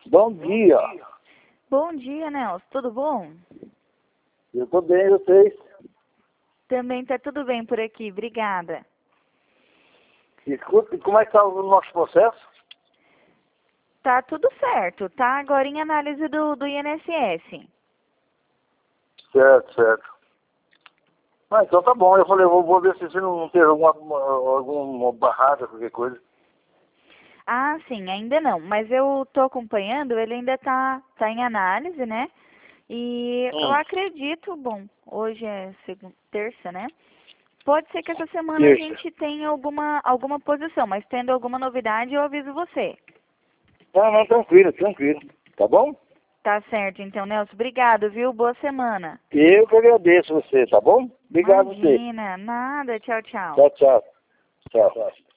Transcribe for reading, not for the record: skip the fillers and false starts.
Bom dia. Bom dia, Nelson. Tudo bom? Eu tô bem, vocês? Também tá tudo bem por aqui, obrigada. Escuta, como é que tá o nosso processo? Tá tudo certo, tá agora em análise do INSS. Certo. Ah, então tá bom. Eu falei, vou ver se não teve alguma barrada, qualquer coisa. Ah, sim, ainda não, mas eu tô acompanhando, ele ainda tá em análise, né? E eu acredito, bom, hoje é terça, né? Pode ser que essa semana a Terça. gente tenha alguma posição, mas tendo alguma novidade eu aviso você. Não, tranquilo. Tá bom? Tá certo, então, Nelson, obrigado, viu? Boa semana. Eu que agradeço você, tá bom? Obrigado a você. Imagina, nada, tchau, tchau. Tchau.